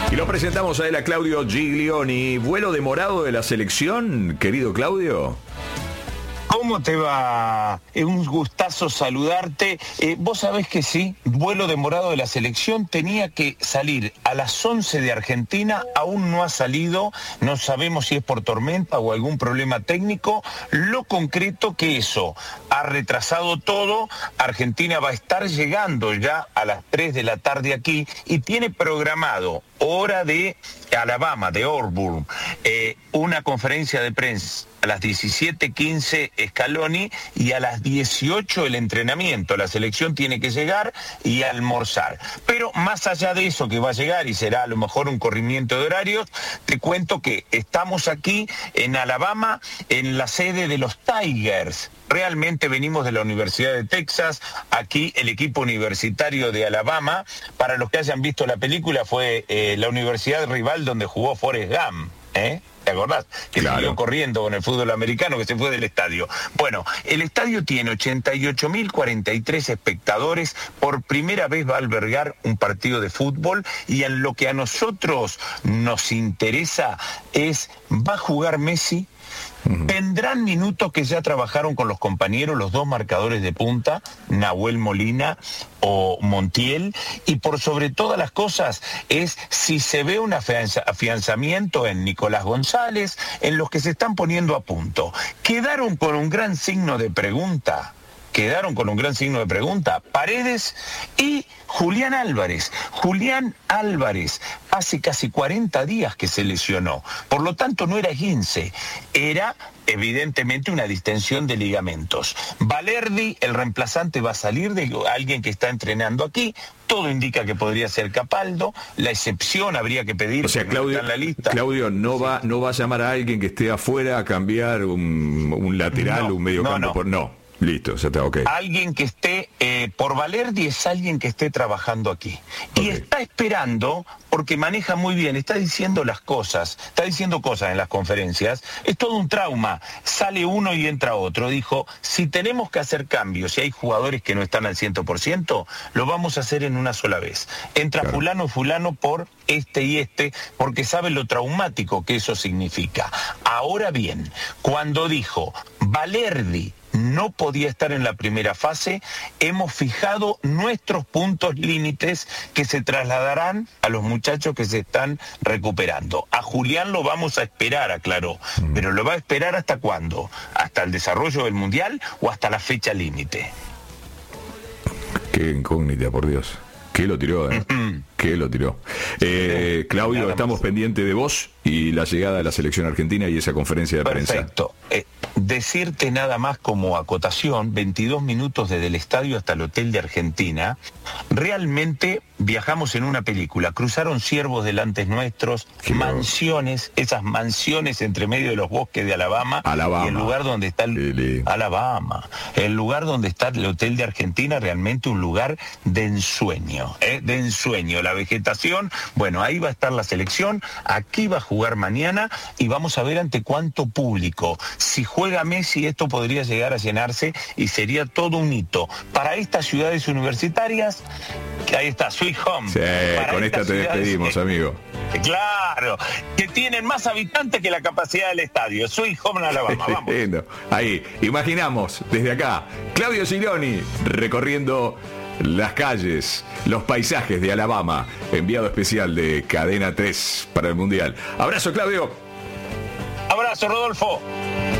Y lo presentamos a él, a Claudio Giglioni. ¿Vuelo demorado de la selección, querido Claudio? ¿Cómo te va? Es un gustazo saludarte. Vos sabés que sí, vuelo demorado de la selección tenía que salir a las 11 de Argentina, aún no ha salido, no sabemos si es por tormenta o algún problema técnico. Lo concreto que eso ha retrasado todo. Argentina va a estar llegando ya a las 3 de la tarde aquí y tiene programado hora de Alabama, de Auburn, una conferencia de prensa a las 17:15 Scaloni y a las 18 el entrenamiento. La selección tiene que llegar y almorzar. Pero más allá de eso que va a llegar y será a lo mejor un corrimiento de horarios, te cuento que estamos aquí en Alabama, en la sede de los Tigers. Realmente venimos de la Universidad de Texas, aquí el equipo universitario de Alabama. Para los que hayan visto la película, fue la universidad rival donde jugó Forrest Gump, ¿eh? ¿Te acordás? Que claro. Siguió corriendo con el fútbol americano, que se fue del estadio. Bueno, el estadio tiene 88.043 espectadores. Por primera vez va a albergar un partido de fútbol y en lo que a nosotros nos interesa es, ¿va a jugar Messi? Tendrán minutos que ya trabajaron con los compañeros, los dos marcadores de punta, Nahuel Molina o Montiel, y por sobre todas las cosas es si se ve un afianzamiento en Nicolás González, en los que se están poniendo a punto. Quedaron con un gran signo de pregunta. Paredes y Julián Álvarez. Julián Álvarez hace casi 40 días que se lesionó. Por lo tanto, no era esguince, era evidentemente una distensión de ligamentos. Valerdi, el reemplazante, va a salir de alguien que está entrenando aquí. Todo indica que podría ser Capaldo. La excepción habría que pedir. O sea, Claudio, en la lista. Claudio no va a llamar a alguien que esté afuera a cambiar un lateral, un mediocampo. No. Listo, ya está, ok. Alguien que esté, por Valerdi es alguien que esté trabajando aquí. Okay. Y está esperando, porque maneja muy bien, está diciendo cosas en las conferencias. Es todo un trauma. Sale uno y entra otro. Dijo, si tenemos que hacer cambios, si hay jugadores que no están al 100%, lo vamos a hacer en una sola vez. Entra claro. fulano por este y este, porque sabe lo traumático que eso significa. Ahora bien, cuando dijo, Valerdi no podía estar en la primera fase, hemos fijado nuestros puntos límites que se trasladarán a los muchachos que se están recuperando. A Julián lo vamos a esperar, aclaró, pero ¿lo va a esperar hasta cuándo? ¿Hasta el desarrollo del Mundial o hasta la fecha límite? Qué incógnita, por Dios. ¿Qué lo tiró, eh? ¿Qué lo tiró? Claudio, estamos pendientes de vos y la llegada de la selección argentina y esa conferencia de prensa. Perfecto. Decirte nada más como acotación, 22 minutos desde el estadio hasta el hotel de Argentina. Realmente viajamos en una película. Cruzaron ciervos delante nuestros, mansiones, esas mansiones entre medio de los bosques de Alabama. Y el lugar donde está Alabama. El lugar donde está el hotel de Argentina, realmente un lugar de ensueño, de ensueño. La vegetación, bueno, ahí va a estar la selección, aquí va a jugar mañana y vamos a ver ante cuánto público. Si juega Messi, esto podría llegar a llenarse y sería todo un hito. Para estas ciudades universitarias, que ahí está, Sweet Home. Sí, con esta te despedimos, amigo. Claro, que tienen más habitantes que la capacidad del estadio. Sweet Home en Alabama, vamos. Ahí, imaginamos, desde acá, Claudio Giglioni recorriendo las calles, los paisajes de Alabama, enviado especial de Cadena 3 para el Mundial. Abrazo, Claudio. Abrazo, Rodolfo.